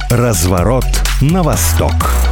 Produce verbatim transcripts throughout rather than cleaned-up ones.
Разворот на восток.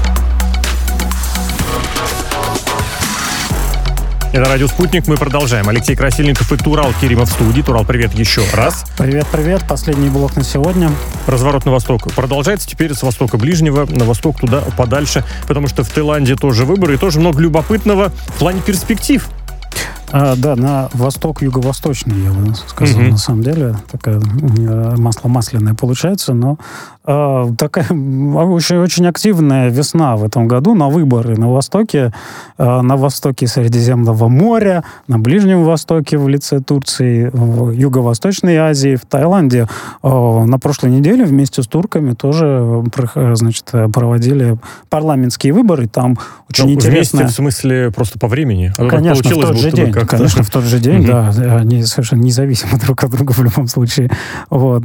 Это «Радио Спутник». Мы продолжаем. Алексей Красильников и Турал Керимов в студии. Турал, привет еще раз. Привет-привет. Последний блок на сегодня. Разворот на восток продолжается. Теперь с востока ближнего на восток, туда подальше. Потому что в Таиланде тоже выборы и тоже много любопытного в плане перспектив. А, да, на восток, юго-восточный, я бы сказал, mm-hmm. на самом деле. Такая масло масляное получается, но а, такая очень, очень активная весна в этом году на выборы на востоке, а, на востоке Средиземного моря, на Ближнем Востоке в лице Турции, в Юго-Восточной Азии, в Таиланде. А, на прошлой неделе вместе с турками тоже, значит, проводили парламентские выборы. Там очень ну, интересно. Вместе в смысле просто по времени? А Конечно, в тот же день. Как-то... Конечно, в тот же день, mm-hmm. да, они совершенно независимы друг от друга в любом случае. Вот.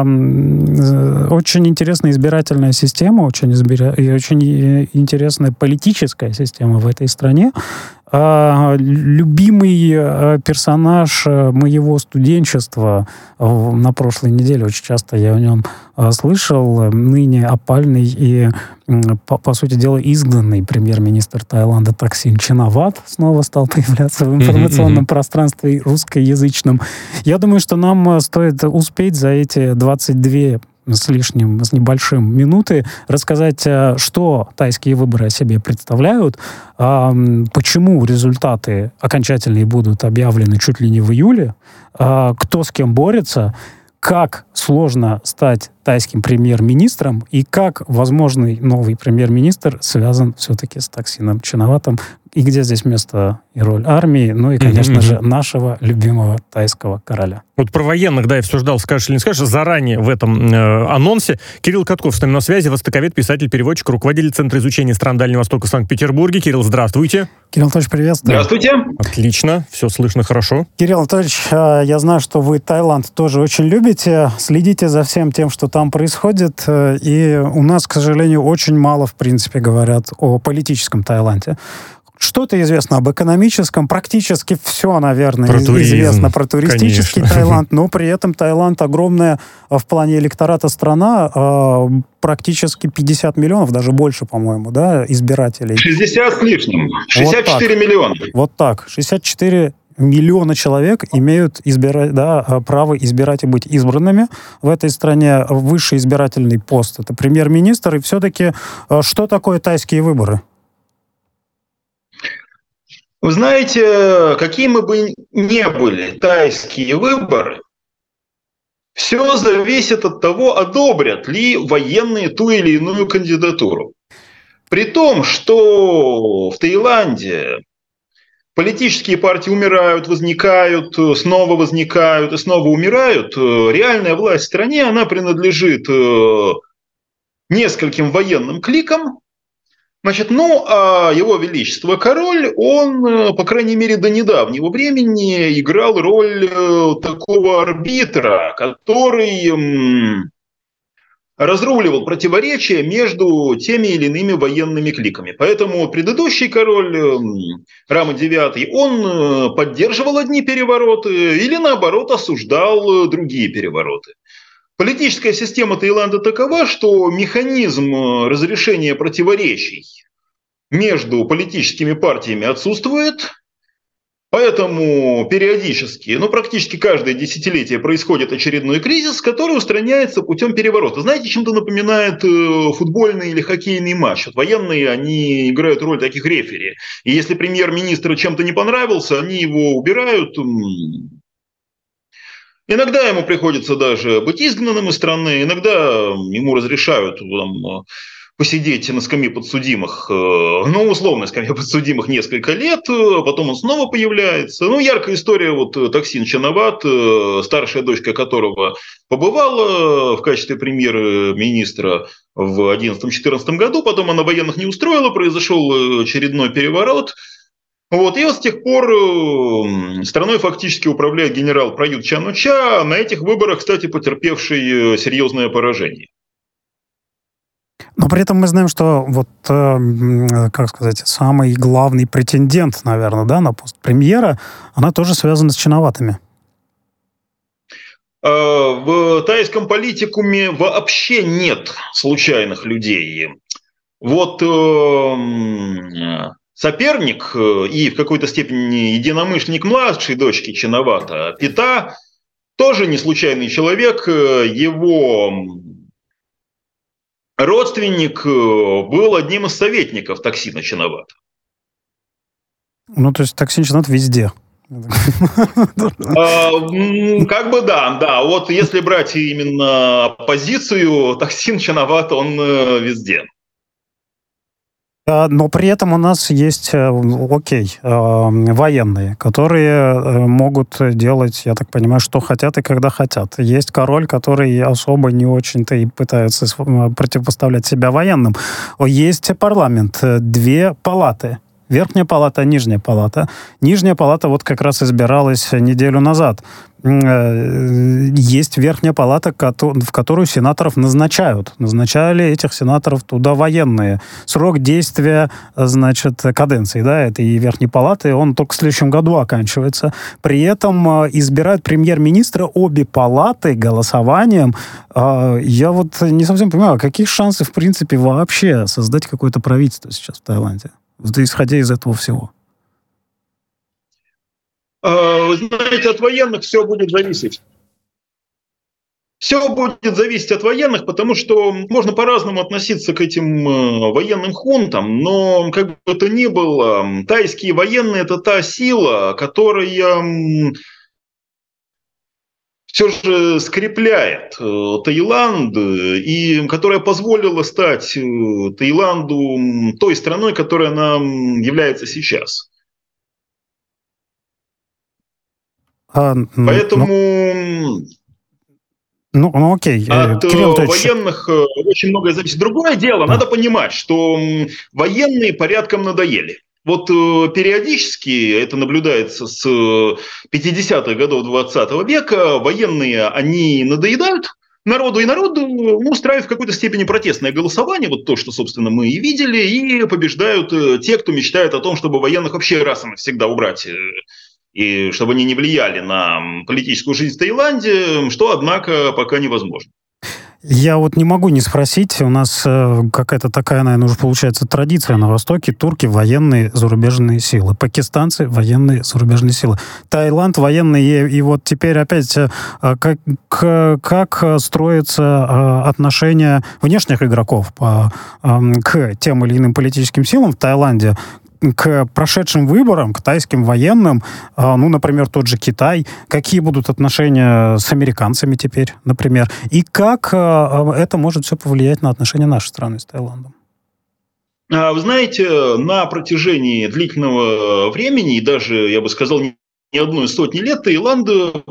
Очень интересная избирательная система, очень, избира... и очень интересная политическая система в этой стране. Любимый персонаж моего студенчества на прошлой неделе, очень часто я о нем слышал, ныне опальный и, по, по сути дела, изгнанный премьер-министр Таиланда Таксин Чинават снова стал появляться в информационном mm-hmm. пространстве русскоязычном. Я думаю, что нам стоит успеть за эти двадцать две с лишним, с небольшим минуты рассказать, что тайские выборы о себе представляют, почему результаты окончательные будут объявлены чуть ли не в июле, кто с кем борется, как сложно стать тайским премьер-министром и как возможный новый премьер-министр связан все-таки с Таксином Чинаватом, и где здесь место и роль армии, ну и, конечно mm-hmm. же, нашего любимого тайского короля. Вот про военных, да, я все ждал, скажешь или не скажешь, заранее в этом э, анонсе. Кирилл Катков с нами на связи, востоковед, писатель, переводчик, руководитель Центра изучения стран Дальнего Востока в Санкт-Петербурге. Кирилл, здравствуйте. Кирилл Анатольевич, приветствую. Здравствуйте. Отлично, все слышно хорошо. Кирилл Анатольевич, я знаю, что вы Таиланд тоже очень любите, следите за всем тем, что там происходит, и у нас, к сожалению, очень мало, в принципе, говорят о политическом Таиланде. Что-то известно об экономическом, практически все, наверное, про туризм, известно про туристический конечно. Таиланд, но при этом Таиланд огромная в плане электората страна, практически пятьдесят миллионов, даже больше, по-моему, да, избирателей. шестьдесят с лишним, шестьдесят четыре вот миллиона. Вот так, шестьдесят четыре миллиона человек имеют избирать, да, право избирать и быть избранными в этой стране. Высший избирательный пост — это премьер-министр. И все-таки что такое тайские выборы? Вы знаете, какими бы ни были тайские выборы, все зависит от того, одобрят ли военные ту или иную кандидатуру. При том, что в Таиланде политические партии умирают, возникают, снова возникают и снова умирают, реальная власть в стране, она принадлежит нескольким военным кликам. Значит, ну, а его величество король, он, по крайней мере, до недавнего времени играл роль такого арбитра, который м, разруливал противоречия между теми или иными военными кликами. Поэтому предыдущий король м, Рама девятый, он поддерживал одни перевороты или, наоборот, осуждал другие перевороты. Политическая система Таиланда такова, что механизм разрешения противоречий между политическими партиями отсутствует, поэтому периодически, ну практически каждое десятилетие происходит очередной кризис, который устраняется путем переворота. Знаете, чем-то напоминает футбольный или хоккейный матч. Вот военные, они играют роль таких рефери. И если премьер-министр чем-то не понравился, они его убирают. Иногда ему приходится даже быть изгнанным из страны, иногда ему разрешают там, посидеть на скамье подсудимых, ну, условно, скамье подсудимых несколько лет, потом он снова появляется. Ну, яркая история, вот Таксин Чинават, старшая дочка которого побывала в качестве премьер-министра в две тысячи одиннадцатом-четырнадцатом году, потом она военных не устроила, произошел очередной переворот. Вот, и вот с тех пор страной фактически управляет генерал Прают Чан-о-Ча, на этих выборах, кстати, потерпевший серьезное поражение. Но при этом мы знаем, что вот, э, как сказать, самый главный претендент, наверное, да, на пост премьера, она тоже связана с Чинаватами. В тайском политикуме вообще нет случайных людей. Вот соперник и в какой-то степени единомышленник младшей дочки Чинавата, Пита, тоже не случайный человек. Его родственник был одним из советников Таксина Чинавата. Ну, то есть Таксин Чинават везде. Как бы да, да. Вот если брать именно позицию, Таксин Чинават, он везде. Но при этом у нас есть, окей, военные, которые могут делать, я так понимаю, что хотят и когда хотят. Есть король, который особо не очень-то и пытается противопоставлять себя военным. Есть парламент, две палаты. Верхняя палата, нижняя палата. Нижняя палата вот как раз избиралась неделю назад. Есть верхняя палата, в которую сенаторов назначают. Назначали этих сенаторов туда военные. Срок действия, значит, каденции, да, этой верхней палаты, он только в следующем году оканчивается. При этом избирают премьер-министра обе палаты голосованием. Я вот не совсем понимаю, какие шансы, в принципе, вообще создать какое-то правительство сейчас в Таиланде? Исходя из этого всего. Вы знаете, от военных все будет зависеть. Все будет зависеть от военных, потому что можно по-разному относиться к этим военным хунтам, но как бы то ни было, тайские военные – это та сила, которая все же скрепляет Таиланд и которая позволила стать Таиланду той страной, которой она является сейчас. А, Поэтому ну, ну, ну окей. от Кирилл военных очень многое зависит. Другое дело, да. Надо понимать, что военные порядком надоели. Вот периодически, это наблюдается с пятидесятых годов двадцатого века, военные, они надоедают народу, и народу ну, устраивает в какой-то степени протестное голосование, вот то, что, собственно, мы и видели, и побеждают те, кто мечтает о том, чтобы военных вообще раз и навсегда убрать, и чтобы они не влияли на политическую жизнь в Таиланде, что, однако, пока невозможно. Я вот не могу не спросить, у нас э, какая-то такая, наверное, уже получается традиция на Востоке. Турки — военные зарубежные силы, пакистанцы — военные зарубежные силы, Таиланд — военные. И вот теперь опять, э, как, как строятся э, отношения внешних игроков по, э, к тем или иным политическим силам в Таиланде, к прошедшим выборам, к тайским военным, ну, например, тот же Китай, какие будут отношения с американцами теперь, например, и как это может все повлиять на отношения нашей страны с Таиландом? Вы знаете, на протяжении длительного времени, и даже, я бы сказал, не одной сотни лет, Таиланд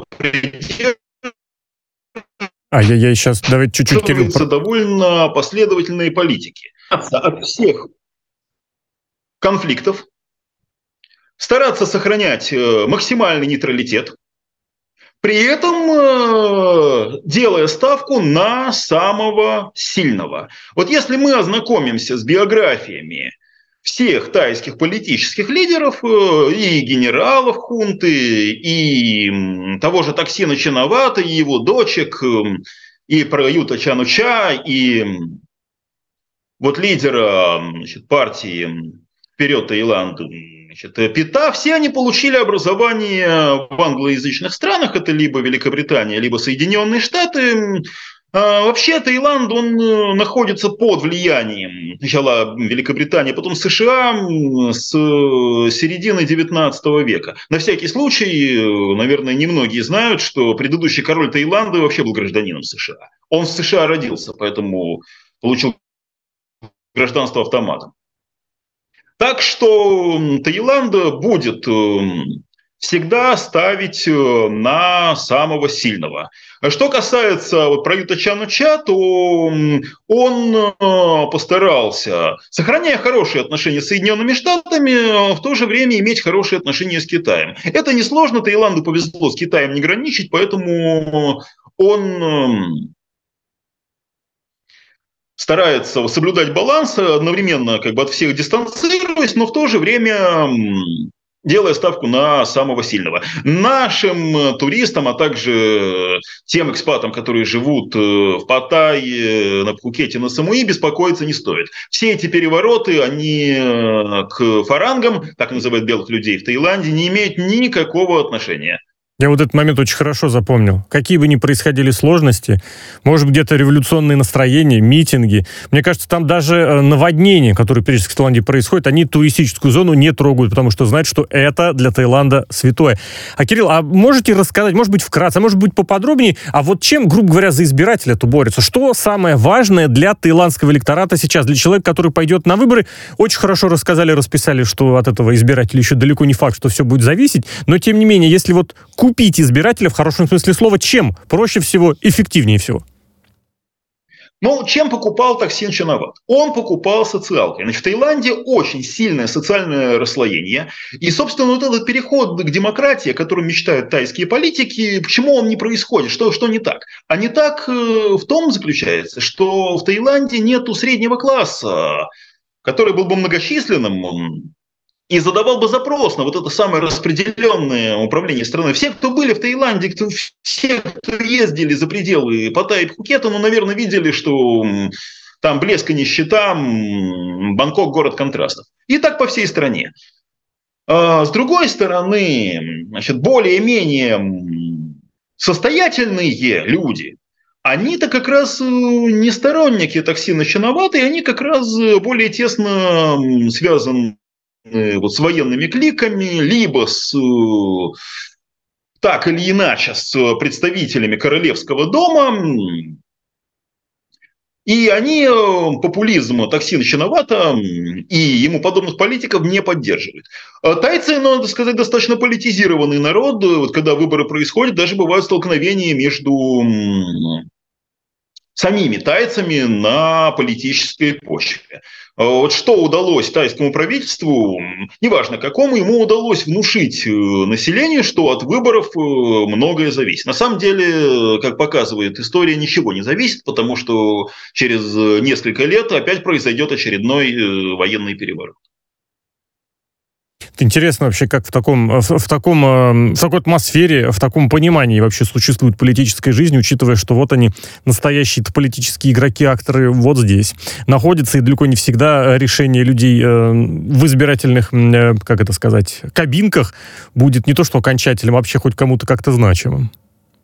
А я, я сейчас, давайте чуть-чуть, Кирилл. довольно последовательные политики. От всех конфликтов, стараться сохранять максимальный нейтралитет, при этом делая ставку на самого сильного. Вот если мы ознакомимся с биографиями всех тайских политических лидеров, и генералов хунты, и того же Таксина Чинавата, и его дочек, и Праюта Чан-о-Ча, и вот лидера, значит, партии «Вперед, Таиланд», значит, Пита, все они получили образование в англоязычных странах, это либо Великобритания, либо Соединенные Штаты. А вообще Таиланд, он находится под влиянием сначала Великобритании, потом США с середины девятнадцатого века. На всякий случай, наверное, немногие знают, что предыдущий король Таиланда вообще был гражданином США. Он в США родился, поэтому получил гражданство автоматом. Так что Таиланд будет всегда ставить на самого сильного. Что касается вот Праюта Чан-о-Ча, то он постарался, сохраняя хорошие отношения с Соединенными Штатами, в то же время иметь хорошие отношения с Китаем. Это несложно, Таиланду повезло с Китаем не граничить, поэтому он старается соблюдать баланс, одновременно как бы от всех дистанцируясь, но в то же время делая ставку на самого сильного. Нашим туристам, а также тем экспатам, которые живут в Паттайе, на Пхукете, на Самуи, беспокоиться не стоит. Все эти перевороты, они к фарангам, так называют белых людей в Таиланде, не имеют никакого отношения. Я вот этот момент очень хорошо запомнил. Какие бы ни происходили сложности, может, где-то революционные настроения, митинги. Мне кажется, там даже наводнения, которые периодически в Таиланде происходят, они туристическую зону не трогают, потому что знают, что это для Таиланда святое. А, Кирилл, а можете рассказать, может быть, вкратце, а может быть, поподробнее, а вот чем, грубо говоря, за избирателя-то борются? Что самое важное для таиландского электората сейчас? Для человека, который пойдет на выборы, очень хорошо рассказали, расписали, что от этого избирателя еще далеко не факт, что все будет зависеть, но, тем не менее, если вот купить избирателя в хорошем смысле слова, чем проще всего, эффективнее всего? Ну, чем покупал Таксин Чинават? Он покупал социалкой. Значит, в Таиланде очень сильное социальное расслоение. И, собственно, вот этот переход к демократии, о котором мечтают тайские политики, почему он не происходит? Что, что не так? А не так в том заключается, что в Таиланде нету среднего класса, который был бы многочисленным, и задавал бы запрос на вот это самое распределенное управление страной. Все, кто были в Таиланде, кто, все, кто ездили за пределы Паттайи и Пхукета, ну, наверное, видели, что там блеск и нищета, Бангкок – город контрастов. И так по всей стране. А с другой стороны, значит, более-менее состоятельные люди, они-то как раз не сторонники Таксина Чинавата, и они как раз более тесно связаны вот с военными кликами, либо с, так или иначе с представителями королевского дома. И они популизм Таксина Чинавата и ему подобных политиков не поддерживают. Тайцы, надо сказать, достаточно политизированный народ. Вот когда выборы происходят, даже бывают столкновения между самими тайцами на политической почве. Вот что удалось тайскому правительству, неважно какому, ему удалось внушить населению, что от выборов многое зависит. На самом деле, как показывает история, ничего не зависит, потому что через несколько лет опять произойдет очередной военный переворот. Интересно вообще, как в таком, в, в таком, в такой атмосфере, в таком понимании вообще существует политическая жизнь, учитывая, что вот они, настоящие политические игроки, акторы вот здесь находятся, и далеко не всегда решение людей э, в избирательных, э, как это сказать, кабинках будет не то что окончательным, вообще хоть кому-то как-то значимым.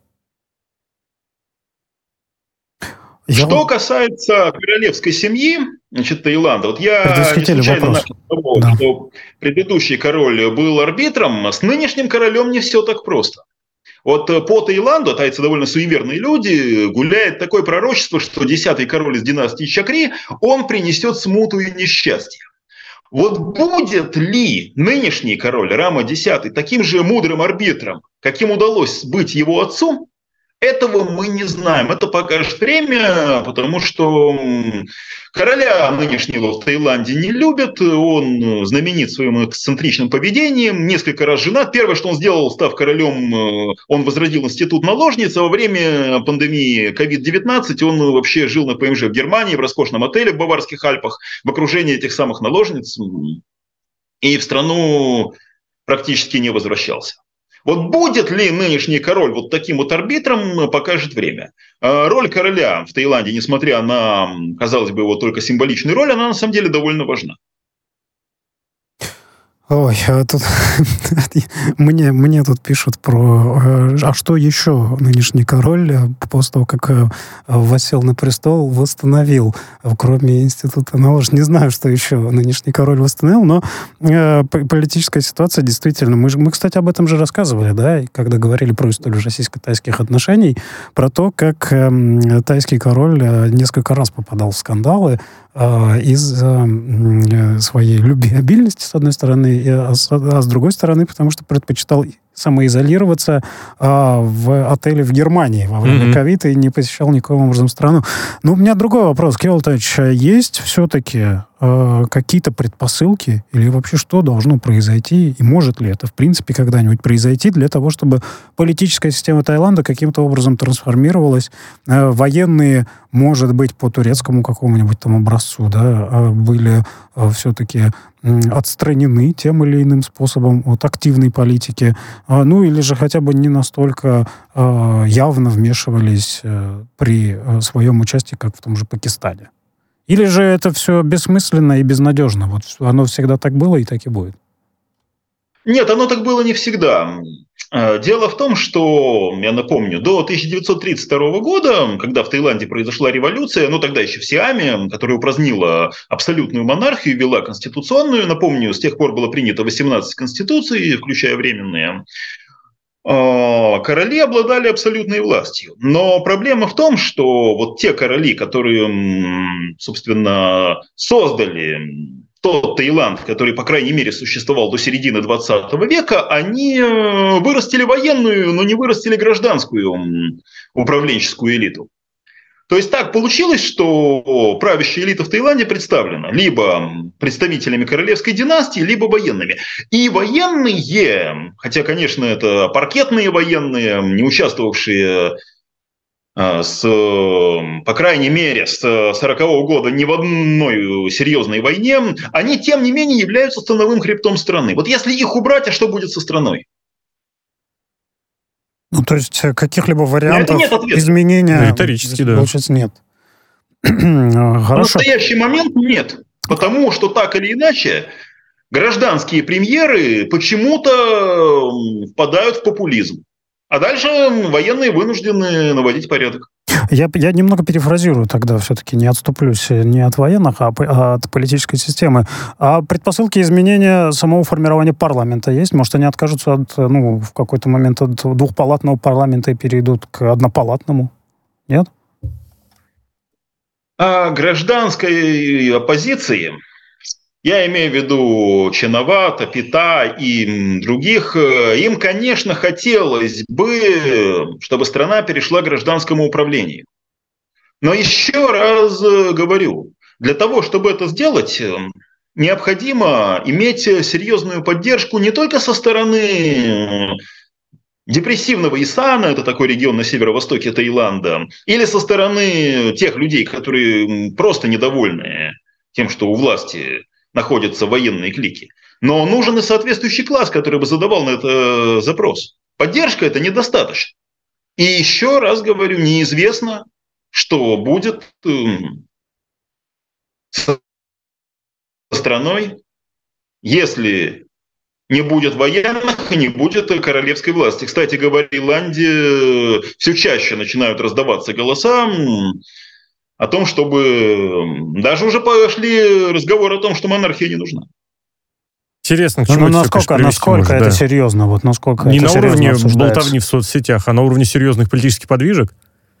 Что касается королевской семьи, значит, Таиланда, вот я не случайно начал с того, да. что предыдущий король был арбитром, с нынешним королем не все так просто. Вот по Таиланду, тайцы довольно суеверные люди, гуляет такое пророчество, что десятый король из династии Чакри, он принесет смуту и несчастье. Вот будет ли нынешний король Рама X таким же мудрым арбитром, каким удалось быть его отцу? Этого мы не знаем. Это покажет время, потому что короля нынешнего в Таиланде не любят. Он знаменит своим эксцентричным поведением, несколько раз женат. Первое, что он сделал, став королем, он возродил институт наложниц. А во время пандемии ковид девятнадцать он вообще жил на ПМЖ в Германии, в роскошном отеле в Баварских Альпах, в окружении этих самых наложниц. И в страну практически не возвращался. Вот будет ли нынешний король вот таким вот арбитром, покажет время. Роль короля в Таиланде, несмотря на, казалось бы, его только символичную роль, она на самом деле довольно важна. Ой, а тут мне, мне тут пишут про... А что еще нынешний король после того, как воссел на престол, восстановил, кроме института наложниц? Не знаю, что еще нынешний король восстановил, но э, политическая ситуация действительно... Мы, мы, кстати, об этом же рассказывали, да, когда говорили про историю российско-тайских отношений, про то, как э, тайский король несколько раз попадал в скандалы э, из-за э, своей любвеобильности, с одной стороны, А с, а с другой стороны, потому что предпочитал самоизолироваться а, в отеле в Германии во время ковида mm-hmm. и не посещал никаким образом страну. Но у меня другой вопрос, Кирилл Анатольевич. Есть все-таки а, какие-то предпосылки или вообще что должно произойти, и может ли это, в принципе, когда-нибудь произойти для того, чтобы политическая система Таиланда каким-то образом трансформировалась? А, военные, может быть, по турецкому какому-нибудь там образцу, да, а, были а, все-таки отстранены тем или иным способом от активной политики, ну или же хотя бы не настолько э, явно вмешивались э, при э, своем участии, как в том же Пакистане. Или же это все бессмысленно и безнадежно? Вот оно всегда так было и так и будет? Нет, оно так было не всегда. Дело в том, что, я напомню, до тысяча девятьсот тридцать второго года, когда в Таиланде произошла революция, ну тогда еще в Сиаме, которая упразднила абсолютную монархию и ввела конституционную, напомню, с тех пор было принято восемнадцать конституций, включая временные, короли обладали абсолютной властью. Но проблема в том, что вот те короли, которые, собственно, создали тот Таиланд, который, по крайней мере, существовал до середины двадцатого века, они вырастили военную, но не вырастили гражданскую управленческую элиту. То есть так получилось, что правящая элита в Таиланде представлена либо представителями королевской династии, либо военными. И военные, хотя, конечно, это паркетные военные, не участвовавшие с, по крайней мере, с сорокового года ни в одной серьезной войне, они, тем не менее, являются становым хребтом страны. Вот если их убрать, а что будет со страной? Ну, то есть каких-либо вариантов изменения, риторически, да. Получается, нет. В настоящий момент нет. Потому что так или иначе гражданские премьеры почему-то впадают в популизм. А дальше военные вынуждены наводить порядок. Я, я немного перефразирую тогда, все-таки не отступлюсь не от военных, а, а от политической системы. А предпосылки изменения самого формирования парламента есть? Может, они откажутся от, ну, в какой-то момент от двухпалатного парламента и перейдут к однопалатному? Нет? А гражданской оппозиции, я имею в виду Чинавата, Пита и других, им, конечно, хотелось бы, чтобы страна перешла к гражданскому управлению. Но еще раз говорю, для того, чтобы это сделать, необходимо иметь серьезную поддержку не только со стороны депрессивного Исана, это такой регион на северо-востоке Таиланда, или со стороны тех людей, которые просто недовольны тем, что у власти находятся военные клики. Но нужен и соответствующий класс, который бы задавал на это запрос. Поддержка это недостаточно. И еще раз говорю, неизвестно, что будет со страной, если не будет военных и не будет королевской власти. Кстати говоря, в Таиланде все чаще начинают раздаваться голоса о том, чтобы... Даже уже пошли разговоры о том, что монархия не нужна. Интересно, к чему ну, это насколько, насколько может, это да. серьезно? Вот насколько не это на уровне обсуждается? Болтовни в соцсетях, а на уровне серьезных политических подвижек?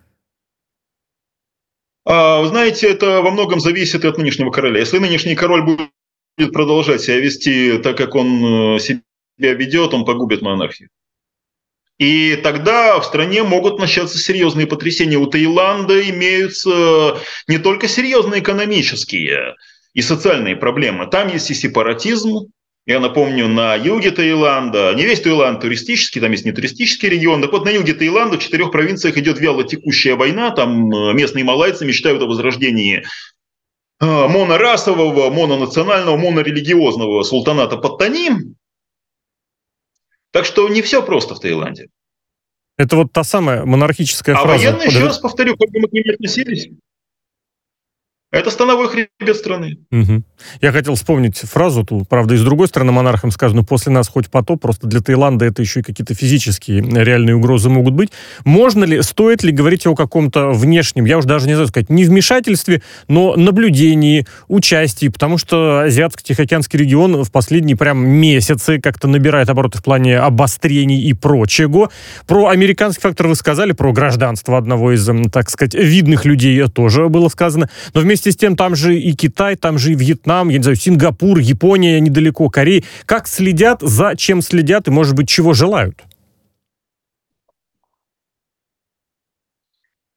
А, вы знаете, это во многом зависит от нынешнего короля. Если нынешний король будет продолжать себя вести так, как он себя ведет, он погубит монархию. И тогда в стране могут начаться серьезные потрясения. У Таиланда имеются не только серьезные экономические и социальные проблемы. Там есть и сепаратизм. Я напомню, на юге Таиланда, не весь Таиланд туристический, там есть не туристический регион. Так вот, на юге Таиланда в четырех провинциях идет вяло текущая война. Там местные малайцы мечтают о возрождении монорасового, мононационального, монорелигиозного султаната Паттани. Так что не все просто в Таиланде. Это вот та самая монархическая а фраза. А военные, еще раз повторю, как бы мы к ним относились, это становой хребет страны. Угу. Я хотел вспомнить фразу, ту, правда, и с другой стороны монархам сказано, после нас хоть потоп, просто для Таиланда это еще и какие-то физические реальные угрозы могут быть. Можно ли, стоит ли говорить о каком-то внешнем, я уже даже не знаю сказать, не вмешательстве, но наблюдении, участии, потому что Азиатско-Тихоокеанский регион в последние прям месяцы как-то набирает обороты в плане обострений и прочего. Про американский фактор вы сказали, про гражданство одного из, так сказать, видных людей тоже было сказано, но вместе Вместе с тем, там же и Китай, там же и Вьетнам, я не знаю, Сингапур, Япония недалеко, Корея. Как следят, за чем следят и, может быть, чего желают?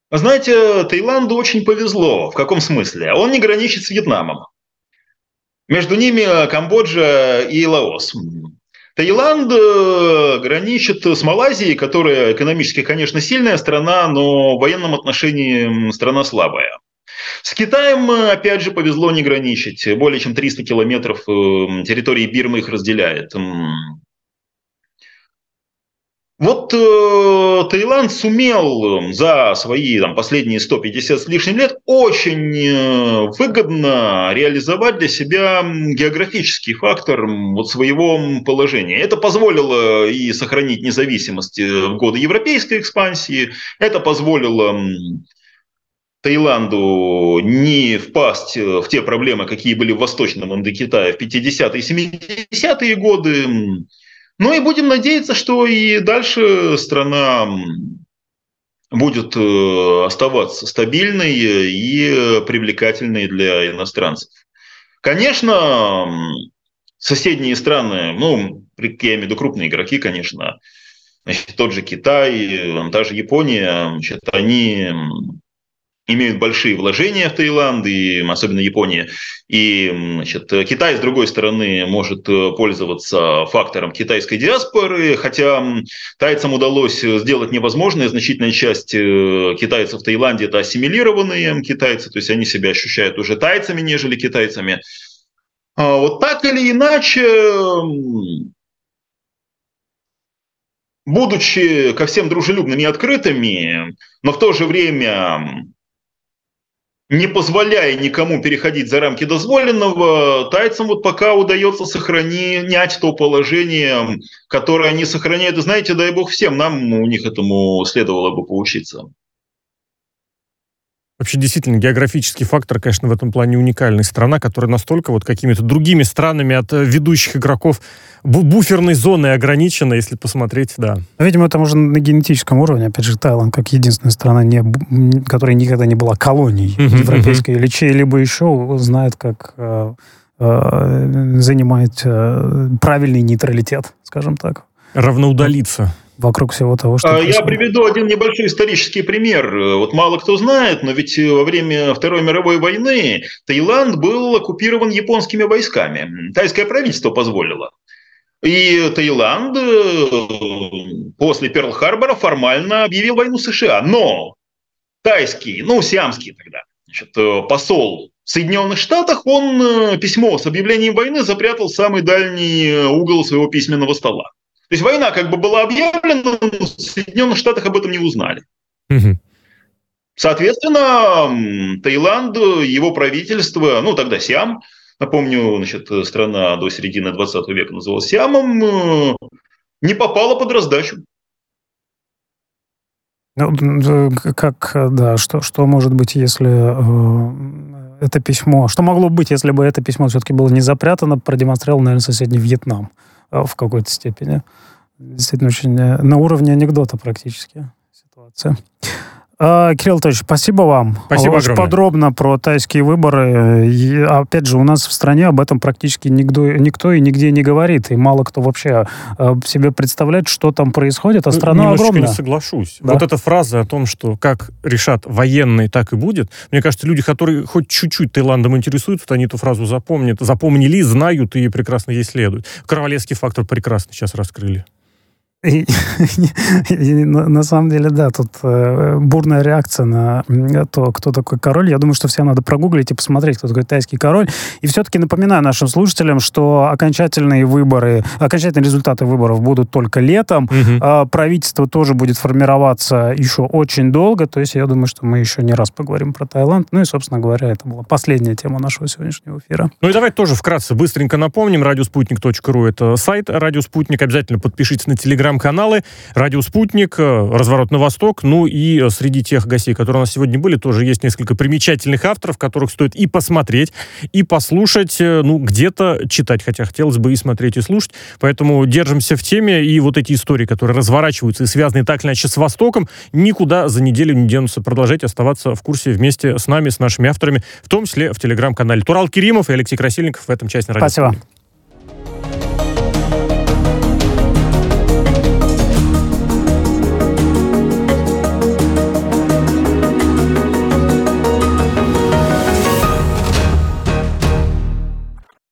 Знаете, Таиланду очень повезло. В каком смысле? Он не граничит с Вьетнамом. Между ними Камбоджа и Лаос. Таиланд граничит с Малайзией, которая экономически, конечно, сильная страна, но в военном отношении страна слабая. С Китаем, опять же, повезло не граничить. Более чем триста километров территории Бирмы их разделяет. Вот э, Таиланд сумел за свои там, последние сто пятьдесят с лишним лет очень э, выгодно реализовать для себя географический фактор вот, своего положения. Это позволило и сохранить независимость в годы европейской экспансии, это позволило Таиланду не впасть в те проблемы, какие были в Восточном Индокитае в пятидесятые и семидесятые годы. Ну и будем надеяться, что и дальше страна будет оставаться стабильной и привлекательной для иностранцев. Конечно, соседние страны, ну, я имею в виду крупные игроки, конечно, значит, тот же Китай, та же Япония, значит, они имеют большие вложения в Таиланд, и особенно Япония. И значит, Китай, с другой стороны, может пользоваться фактором китайской диаспоры, хотя тайцам удалось сделать невозможное. Значительная часть китайцев в Таиланде – это ассимилированные китайцы, то есть они себя ощущают уже тайцами, нежели китайцами. Вот так или иначе, будучи ко всем дружелюбными и открытыми, но в то же время не позволяя никому переходить за рамки дозволенного, тайцам вот пока удается сохранять то положение, которое они сохраняют. И знаете, дай бог всем, нам у них этому следовало бы поучиться. Вообще, действительно, географический фактор, конечно, в этом плане уникальная страна, которая настолько вот какими-то другими странами от ведущих игроков бу- буферной зоны ограничена, если посмотреть, да. Видимо, это уже на генетическом уровне. Опять же, Таиланд как единственная страна, не, которая никогда не была колонией uh-huh, европейской uh-huh. или чьей-либо еще, знает, как э, э, занимать э, правильный нейтралитет, скажем так. Равноудалиться. Вокруг всего того, что Я происходит. приведу один небольшой исторический пример. Вот мало кто знает, но ведь во время Второй мировой войны Таиланд был оккупирован японскими войсками. Тайское правительство позволило. И Таиланд после Перл-Харбора формально объявил войну США. Но тайский, ну, сиамский тогда, значит, посол в Соединенных Штатах, он письмо с объявлением войны запрятал в самый дальний угол своего письменного стола. То есть война как бы была объявлена, но в Соединенных Штатах об этом не узнали. Угу. Соответственно, Таиланд, его правительство, ну тогда Сиам, напомню, значит, страна до середины двадцатого века называлась Сиамом, не попала под раздачу. Ну, как, да, что, что может быть, если э, это письмо, что могло быть, если бы это письмо все-таки было не запрятано, продемонстрировал, наверное, соседний Вьетнам в какой-то степени. Действительно, очень на уровне анекдота практически ситуация. А, Кирилл Анатольевич, спасибо вам. Спасибо Очень огромное. Подробно про тайские выборы. И, опять же, у нас в стране об этом практически никто, никто и нигде не говорит. И мало кто вообще э, себе представляет, что там происходит. А страна ну, огромная. Не соглашусь. Да? Вот эта фраза о том, что как решат военные, так и будет. Мне кажется, люди, которые хоть чуть-чуть Таиландом интересуются, они эту фразу запомнят, запомнили, знают и прекрасно ей следуют. Королевский фактор прекрасно сейчас раскрыли. И, и, на, на самом деле, да, тут э, бурная реакция на то, кто такой король. Я думаю, что всем надо прогуглить и посмотреть, кто такой тайский король. И все-таки напоминаю нашим слушателям, что окончательные выборы, окончательные результаты выборов будут только летом. Угу. А правительство тоже будет формироваться еще очень долго. То есть я думаю, что мы еще не раз поговорим про Таиланд. Ну и, собственно говоря, это была последняя тема нашего сегодняшнего эфира. Ну и давайте тоже вкратце, быстренько напомним. радиоспутник точка ру — это сайт Радио Спутник. Обязательно подпишитесь на телеграм каналы Радио Спутник, Разворот на Восток. Ну и среди тех гостей, которые у нас сегодня были, тоже есть несколько примечательных авторов, которых стоит и посмотреть, и послушать, ну, где-то читать, хотя хотелось бы и смотреть, и слушать. Поэтому держимся в теме, и вот эти истории, которые разворачиваются и связаны так или иначе с Востоком, никуда за неделю не денутся. Продолжайте оставаться в курсе вместе с нами, с нашими авторами, в том числе в телеграм-канале. Турал Керимов и Алексей Красильников в этом части Радио Спасибо. Спутник.